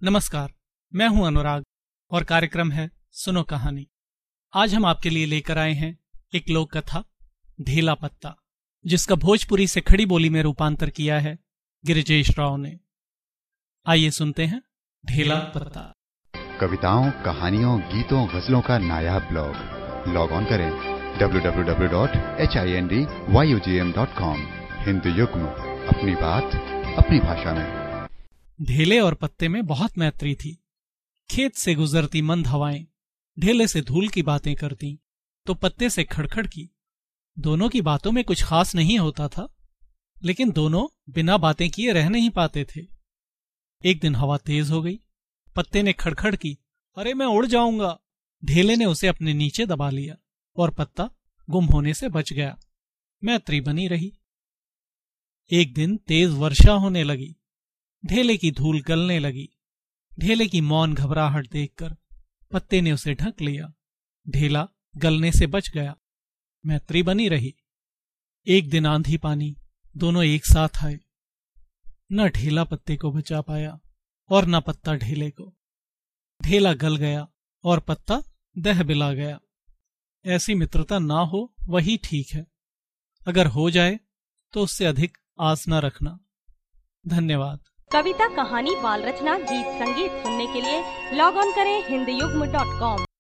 नमस्कार, मैं हूं अनुराग और कार्यक्रम है सुनो कहानी। आज हम आपके लिए लेकर आए हैं एक लोक कथा ढेला पत्ता, जिसका भोजपुरी से खड़ी बोली में रूपांतर किया है गिरिजेश राव ने। आइए सुनते हैं ढेला पत्ता। कविताओं, कहानियों, गीतों, गजलों का नायाब ब्लॉग। लॉग ऑन करें www.hindyugm.com। हिंदी युग्म, अपनी बात अपनी भाषा में। ढेले और पत्ते में बहुत मैत्री थी। खेत से गुजरती मंद हवाएं ढेले से धूल की बातें करती तो पत्ते से खड़खड़ की। दोनों की बातों में कुछ खास नहीं होता था, लेकिन दोनों बिना बातें किए रह नहीं पाते थे। एक दिन हवा तेज हो गई। पत्ते ने खड़खड़ की, अरे मैं उड़ जाऊंगा। ढेले ने उसे अपने नीचे दबा लिया और पत्ता गुम होने से बच गया। मैत्री बनी रही। एक दिन तेज वर्षा होने लगी। ढेले की धूल गलने लगी। ढेले की मौन घबराहट देखकर पत्ते ने उसे ढक लिया। ढेला गलने से बच गया। मैत्री बनी रही। एक दिन आंधी पानी दोनों एक साथ आए। न ढेला पत्ते को बचा पाया और न पत्ता ढेले को। ढेला गल गया और पत्ता दह बिला गया। ऐसी मित्रता ना हो वही ठीक है। अगर हो जाए तो उससे अधिक आस न रखना। धन्यवाद। कविता, कहानी, बाल रचना, गीत संगीत सुनने के लिए लॉग ऑन करें hindyugm.com।